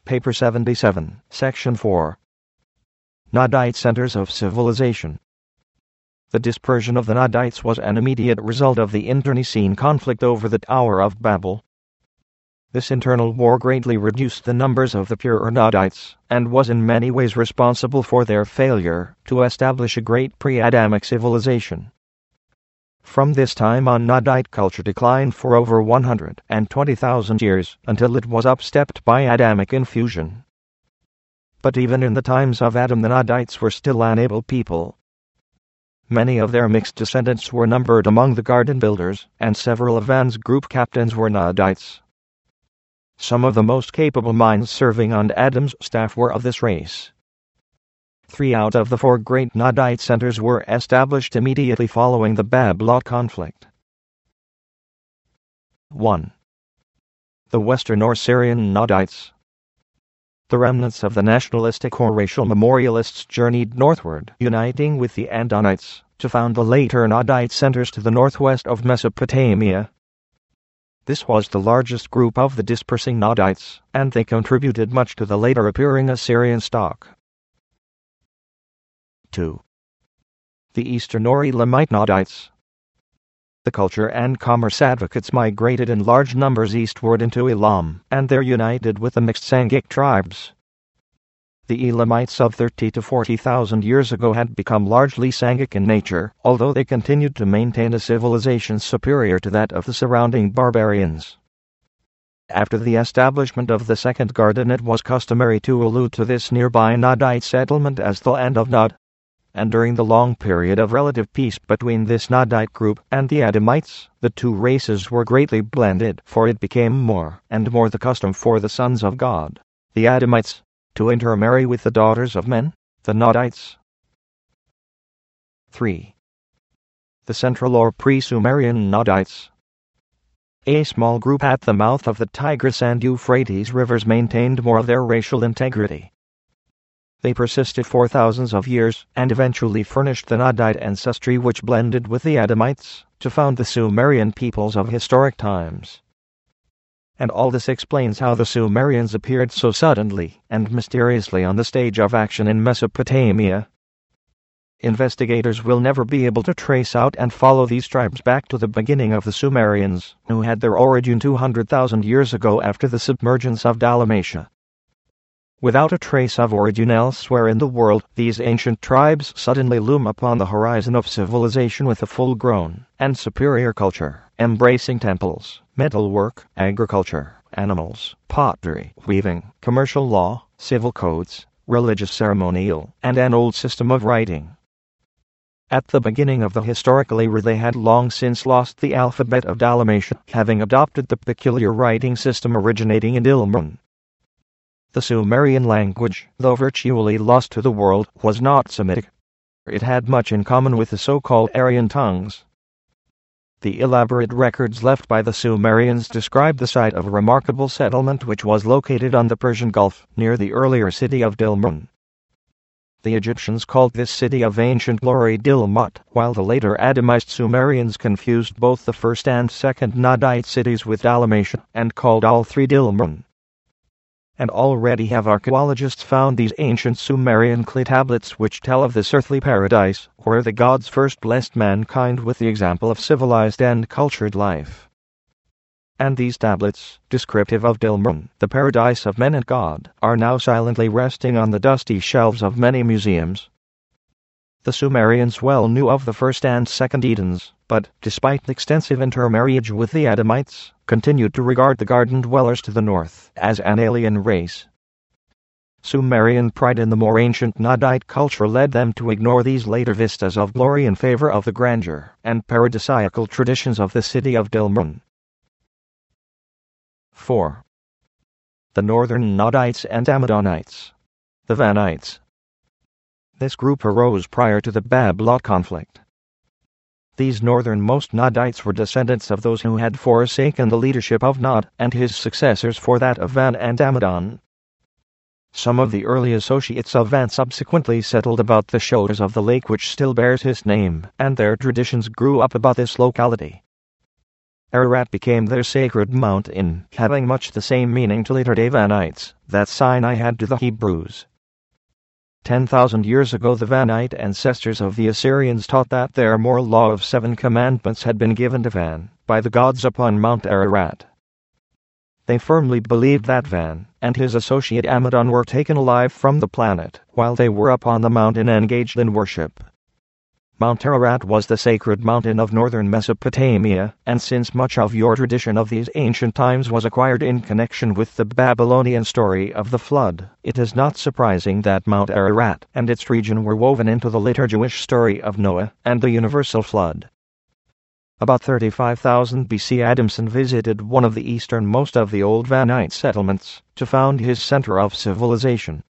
Paper 77, Section 4. Nodite Centers of Civilization. The dispersion of the Nodites was an immediate result of the internecine conflict over the Tower of Babel. This internal war greatly reduced the numbers of the purer Nodites, and was in many ways responsible for their failure to establish a great pre-Adamic civilization. From this time on, Nodite culture declined for over 120,000 years, until it was upstepped by Adamic infusion. But even in the times of Adam, the Nodites were still an able people. Many of their mixed descendants were numbered among the garden builders, and several of Van's group captains were Nodites. Some of the most capable minds serving on Adam's staff were of this race. 3 out of the 4 great Nodite centers were established immediately following the Babylon conflict. 1. The Western or Syrian Nodites. The remnants of the nationalistic or racial memorialists journeyed northward, uniting with the Andonites, to found the later Nodite centers to the northwest of Mesopotamia. This was the largest group of the dispersing Nodites, and they contributed much to the later appearing Assyrian stock. 2. The Eastern or Elamite Nodites. The culture and commerce advocates migrated in large numbers eastward into Elam, and there united with the mixed Sangic tribes. The Elamites of 30 to 40,000 years ago had become largely Sangic in nature, although they continued to maintain a civilization superior to that of the surrounding barbarians. After the establishment of the Second Garden, it was customary to allude to this nearby Nodite settlement as the land of Nod. And during the long period of relative peace between this Nodite group and the Adamites, the two races were greatly blended, for it became more and more the custom for the sons of God, the Adamites, to intermarry with the daughters of men, the Nodites. 3. The Central or Pre-Sumerian Nodites. A small group at the mouth of the Tigris and Euphrates rivers maintained more of their racial integrity. They persisted for thousands of years, and eventually furnished the Nodite ancestry which blended with the Adamites, to found the Sumerian peoples of historic times. And all this explains how the Sumerians appeared so suddenly and mysteriously on the stage of action in Mesopotamia. Investigators will never be able to trace out and follow these tribes back to the beginning of the Sumerians, who had their origin 200,000 years ago after the submergence of Dalmatia. Without a trace of origin elsewhere in the world, these ancient tribes suddenly loom upon the horizon of civilization with a full-grown and superior culture, embracing temples, metalwork, agriculture, animals, pottery, weaving, commercial law, civil codes, religious ceremonial, and an old system of writing. At the beginning of the historical era, they had long since lost the alphabet of Dalmatia, having adopted the peculiar writing system originating in Ilmun. The Sumerian language, though virtually lost to the world, was not Semitic. It had much in common with the so-called Aryan tongues. The elaborate records left by the Sumerians describe the site of a remarkable settlement which was located on the Persian Gulf, near the earlier city of Dilmun. The Egyptians called this city of ancient glory Dilmut, while the later Adamite Sumerians confused both the first and second Nodite cities with Dalmatia, and called all three Dilmun. And already have archaeologists found these ancient Sumerian clay tablets which tell of this earthly paradise, where the gods first blessed mankind with the example of civilized and cultured life. And these tablets, descriptive of Dilmun, the paradise of men and God, are now silently resting on the dusty shelves of many museums. The Sumerians well knew of the first and second Edens, but, despite extensive intermarriage with the Adamites, continued to regard the garden dwellers to the north as an alien race. Sumerian pride in the more ancient Nodite culture led them to ignore these later vistas of glory in favor of the grandeur and paradisiacal traditions of the city of Dilmun. 4. The Northern Nodites and Amadonites. The Vanites. This group arose prior to the Babylon conflict. These northernmost Nodites were descendants of those who had forsaken the leadership of Nod and his successors for that of Van and Amadon. Some of the early associates of Van subsequently settled about the shores of the lake which still bears his name, and their traditions grew up about this locality. Ararat became their sacred mountain, having much the same meaning to later-day Vanites that Sinai had to the Hebrews. 10,000 years ago the Vanite ancestors of the Assyrians taught that their moral law of 7 commandments had been given to Van by the gods upon Mount Ararat. They firmly believed that Van and his associate Amadon were taken alive from the planet while they were upon the mountain engaged in worship. Mount Ararat was the sacred mountain of northern Mesopotamia, and since much of your tradition of these ancient times was acquired in connection with the Babylonian story of the flood, it is not surprising that Mount Ararat and its region were woven into the later Jewish story of Noah and the universal flood. About 35,000 BC Adamson visited one of the easternmost of the old Vanite settlements to found his center of civilization.